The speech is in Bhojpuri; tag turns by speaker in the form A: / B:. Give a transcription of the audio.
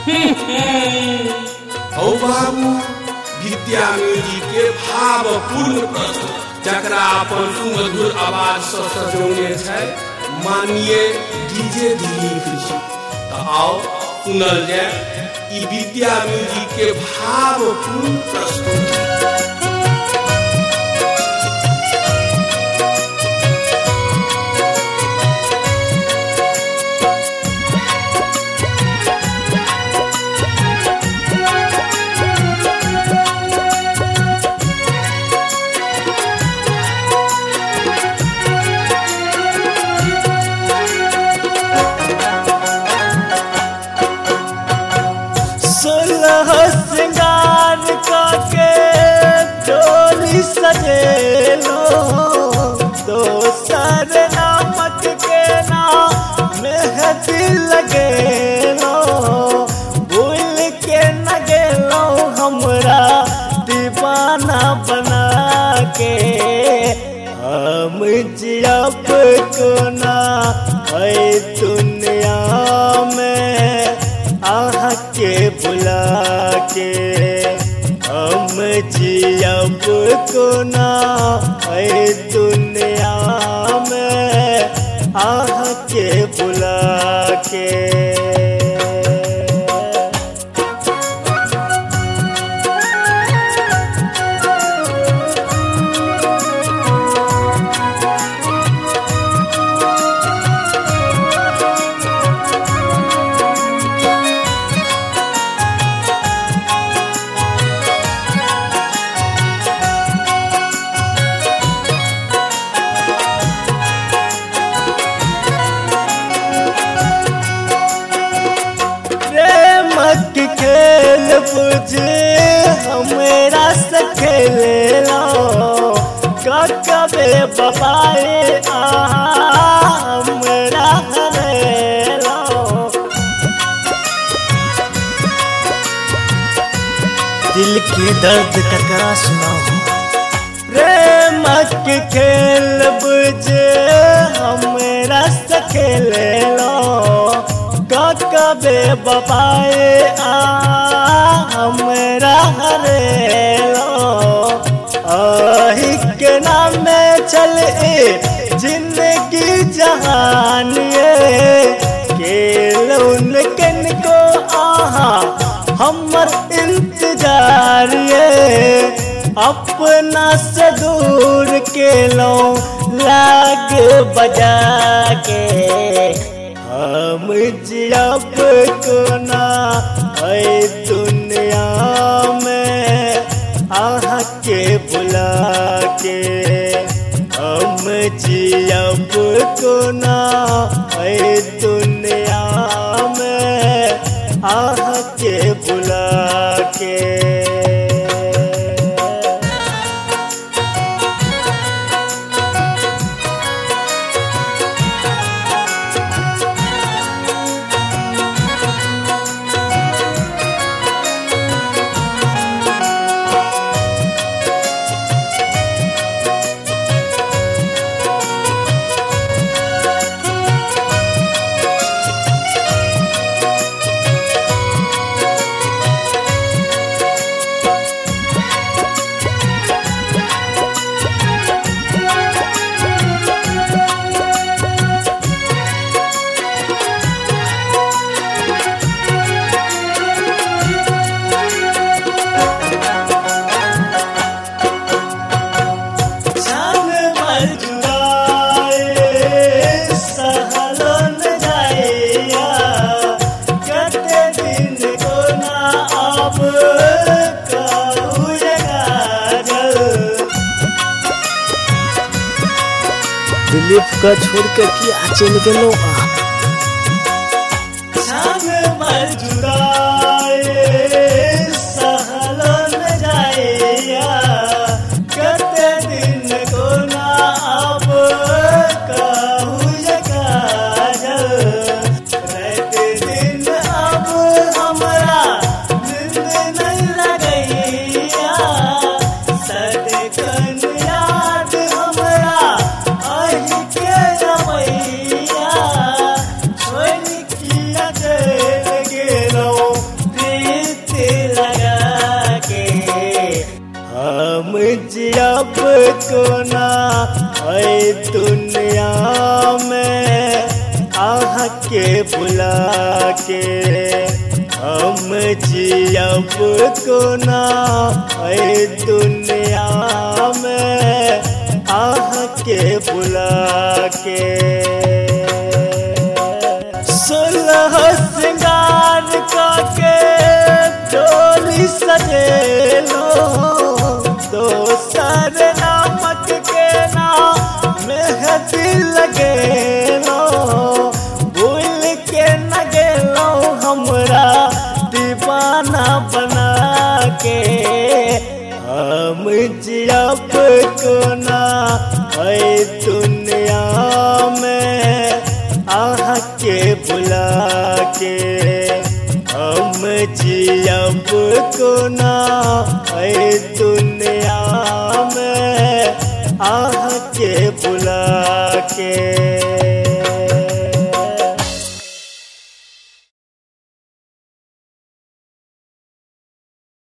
A: हो बाबू विद्या म्यूजिक के भावपूर्ण प्रस्तुत जकरा अपन सुमधुर आवाज से सजौने छै माननीय डीजे दिलीप जी। तो आओ सुनल जाए ई विद्या म्यूजिक के भावपूर्ण प्रस्तुति।
B: श्रृंगार के डोली सजेलो दोसर नामक के नाम मेहंदी लगेलो भूल के न गेलो हमरा दीवाना बना के हम जियब कोना है दुनिया में आह के बुला के हम जियब कोना है दुनिया में आह के बुला के। खेल बुझे हमरा से खेले लो कबे बबाए हमरा हरे लो दिल के दर्द ककरा सुनाओ प्रेम के खेल बुझे हमरा से खेले लो कबे बबाए हमरा हरेलो आही के नाम में चले जिंदगी जहान ये केलोन कन को आहा हमर इंतजार ये अपना से दूर के लो लाग बजा के हम जियब कोना है दुनिया में आह के बुला के हम जियब कोना है दुनिया में आह के बुला के। दिलीप का छोड़ के क्या चल गलो
C: याद हमरा आही के रमैया
B: को ना है दुनिया में आह के बुला के हम जियब को ना है दुनिया में आह के बुला के। सोलह श्रृंगार के डोली सजे लो दोसर नामक के ना मेहंदी लगे लो भूल के न गेलो हमरा दीवाना बना के हम जियब को ना है दुनिया में आह के बुला के हम जियब को ना है दुनिया में आह के बुला के।